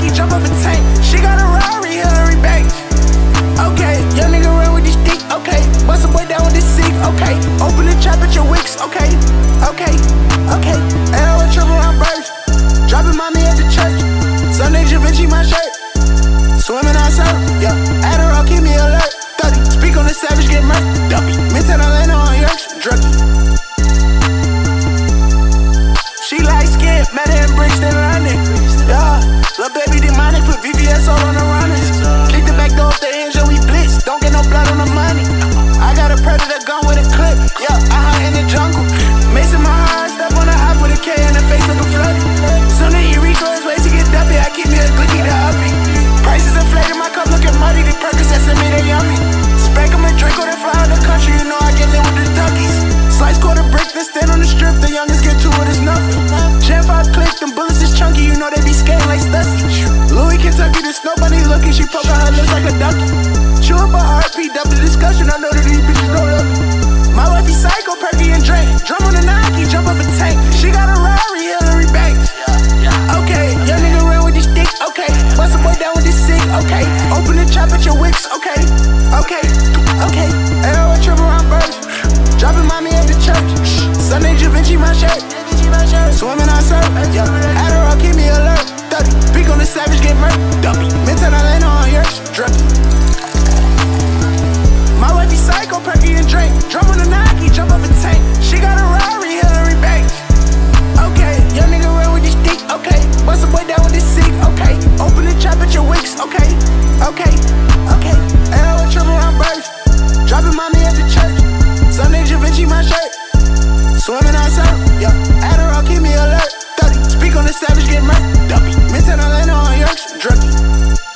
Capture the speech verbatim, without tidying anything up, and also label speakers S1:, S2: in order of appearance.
S1: Nike, jump off a tank. She got a Rari, Hillary Banks. Okay, young nigga run with this stick, okay. Bust a boy down with this sick, okay. Open the trap at your wicks, okay. Okay, okay. And I was tripping around birds. Dropping mommy at the church. Sunday Da Vinci my shirt. Swimming outside, yeah. Adderall keep me alert. thirty, speak on the savage, get murked. Dumpy, Midtown Atlanta on yours, druggy. She light skin, met her in Brixton, London. Yeah, little baby demonic, put V V S all on the runners. Kick the back door off the hinge and we blitz. Don't get no blood on the money. I got a predator gun with a clip. Yeah, I hunt in the jungle. Mason my heart, step on the hop with a K in the face looking flooded. Soon as he reach for his waist to get dumpy, I keep me a glicky to uppy. Prices inflated, my cup looking muddy. The Percocets and me, they yummy. Spank 'em and Draco, they fly out the country. You know I get lit with the duckies. Slice quarter brick, then stand on the strip. The youngest get to it, it's nothing. Gen five click, them bullets is chunky. You know they be skating like Stussy. Louis, Kentucky, the snow bunny looking. She poke out her lips like a ducky. Chew up a R P, double discussion. I know that these bitches don't love me. My wifey psycho, Perky and Drake. Drum on the Nike, jump up a tank. She got a Rari, Hillary Banks. Okay, young nigga run with this stick, okay. Bust a boy down with this sick, okay. Open the trap at your wicks, okay. Okay, okay. And I was tripping around birds. Dropping mommy at the church. Sunday Da Vinci my shirt. Swimming outside, yeah. Adderall keep me alert. thirty, speak on the savage, get murked. Dumpy, Midtown Atlanta on yours, druggy. My wifey psycho, Perky and Drake. Drum on the Nike, jump off a tank. She got a Rari, Hillary Banks. Okay, young nigga run with this stick, okay. Bust a boy down with this sick, okay. Open the trap at your wicks, okay. Okay, okay. And I was tripping around birds. Dropping mommy at the church. Sunday Da Vinci my shirt. Swimming outside, yeah. Adderall keep me alert. thirty, speak on the savage, get murked. Dumpy, Midtown Atlanta on yours, druggy.